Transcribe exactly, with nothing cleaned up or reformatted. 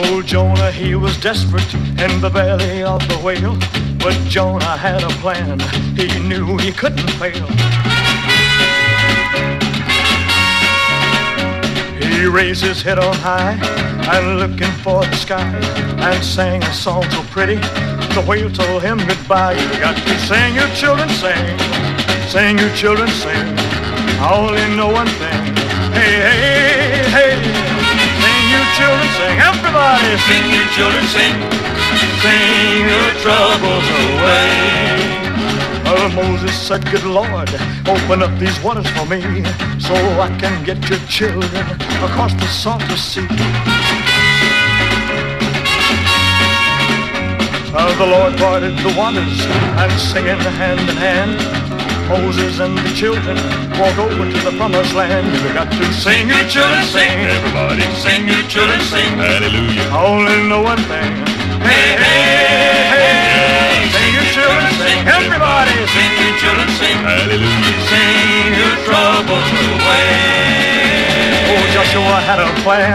Old Jonah, he was desperate in the belly of the whale, but Jonah had a plan. He knew he couldn't fail. He raised his head on high and looking for the sky and sang a song so pretty. The whale told him goodbye. You got to sing, you children, sing. Sing, you children, sing. I only know one thing. Hey, hey, hey. Sing, you children, sing. Everybody sing, you children, sing. Sing your troubles away. Oh, Moses said, good Lord, open up these waters for me so I can get your children across the salty sea. Uh, the Lord parted the waters and singing hand in hand, Moses and the children walked over to the promised land. We got to sing, you children, sing. Everybody Sing, you children, sing. hallelujah. I only know one thing. Hey, hey, hey. Sing, you children, sing. Everybody sing, you children, sing. Hallelujah. Sing your troubles away. Oh, Joshua had a plan.